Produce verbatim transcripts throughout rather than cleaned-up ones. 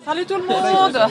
Salut tout le monde.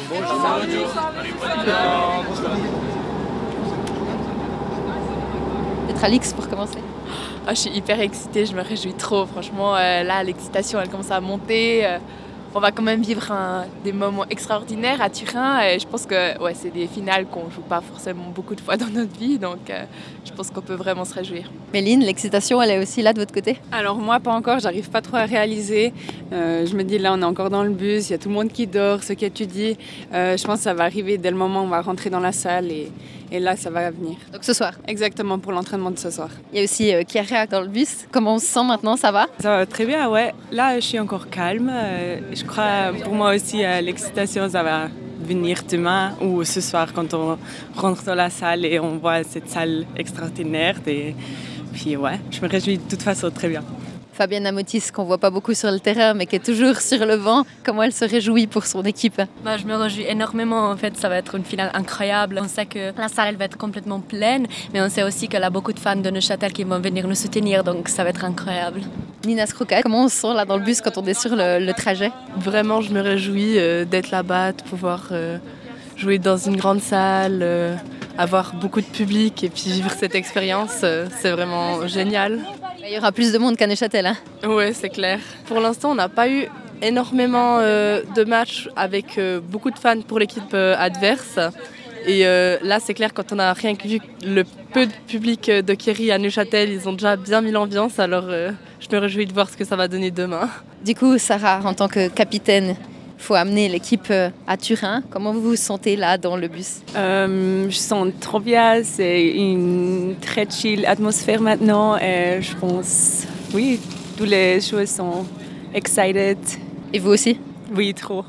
Être à l'X pour commencer. Ah, je suis hyper excitée, je me réjouis trop. Franchement, euh, là, l'excitation, elle commence à monter. Euh, on va quand même vivre un, des moments extraordinaires à Turin. Et je pense que ouais, c'est des finales qu'on joue pas forcément beaucoup de fois dans notre vie. Donc, euh, je pense qu'on peut vraiment se réjouir. Méline, l'excitation, elle est aussi là de votre côté? Alors moi, pas encore. J'arrive pas trop à réaliser. Euh, je me dis, là, on est encore dans le bus. Il y a tout le monde qui dort, ceux qui étudient. Euh, je pense que ça va arriver dès le moment où on va rentrer dans la salle. Et, et là, ça va venir. Donc ce soir? Exactement, pour l'entraînement de ce soir. Il y a aussi euh, Chiara dans le bus. Comment on se sent maintenant? Ça va? Ça va très bien, ouais. Là, je suis encore calme. Euh, je crois, pour moi aussi, euh, l'excitation, ça va venir demain ou ce soir quand on rentre dans la salle et on voit cette salle extraordinaire. Et puis, ouais, je me réjouis de toute façon très bien. Fabienne Amotis, qu'on voit pas beaucoup sur le terrain, mais qui est toujours sur le vent, comment elle se réjouit pour son équipe? Bah, je me réjouis énormément. En fait, ça va être une finale incroyable. On sait que la salle elle va être complètement pleine, mais on sait aussi qu'il y a beaucoup de fans de Neuchâtel qui vont venir nous soutenir, donc ça va être incroyable. Nina Scrocat, comment on se sent là dans le bus quand on est sur le, le trajet? Vraiment, je me réjouis euh, d'être là-bas, de pouvoir euh, jouer dans une grande salle, euh, avoir beaucoup de public et puis vivre cette expérience. Euh, c'est vraiment génial. Il y aura plus de monde qu'à Neuchâtel, hein? Ouais, c'est clair. Pour l'instant, on n'a pas eu énormément euh, de matchs avec euh, beaucoup de fans pour l'équipe euh, adverse. Et euh, là, c'est clair, quand on a rien vu le peu de public de Chieri à Neuchâtel, ils ont déjà bien mis l'ambiance. Alors, euh, je me réjouis de voir ce que ça va donner demain. Du coup, Sarah, en tant que capitaine, il faut amener l'équipe à Turin. Comment vous vous sentez là dans le bus? Euh, je sens trop bien, c'est une très chill atmosphère maintenant et je pense, oui, toutes les choses sont excited. Et vous aussi? Oui, trop.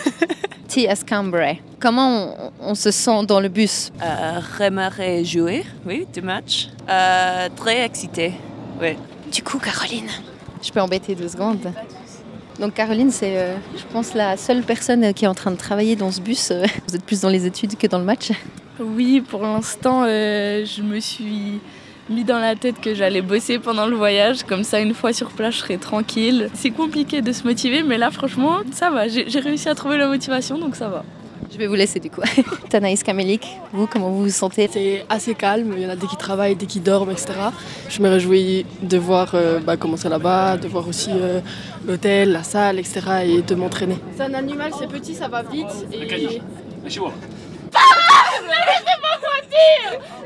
T S Cambrai, comment on, on se sent dans le bus? Euh, J'aimerais jouer, oui, du match. Euh, très excité, oui. Du coup, Caroline, je peux embêter deux secondes? Donc Caroline, c'est, euh, je pense, la seule personne qui est en train de travailler dans ce bus. Vous êtes plus dans les études que dans le match? Oui, pour l'instant, euh, je me suis mis dans la tête que j'allais bosser pendant le voyage. Comme ça, une fois sur place, je serai tranquille. C'est compliqué de se motiver, mais là, franchement, ça va. J'ai, j'ai réussi à trouver la motivation, donc ça va. Je vais vous laisser du coup. Tanaïs Kamelik, vous, comment vous vous sentez? C'est assez calme, il y en a des qui travaillent, des qui dorment, et cetera. Je me réjouis de voir euh, bah, comment c'est là-bas, de voir aussi euh, l'hôtel, la salle, et cetera et de m'entraîner. C'est un animal, c'est petit, ça va vite et...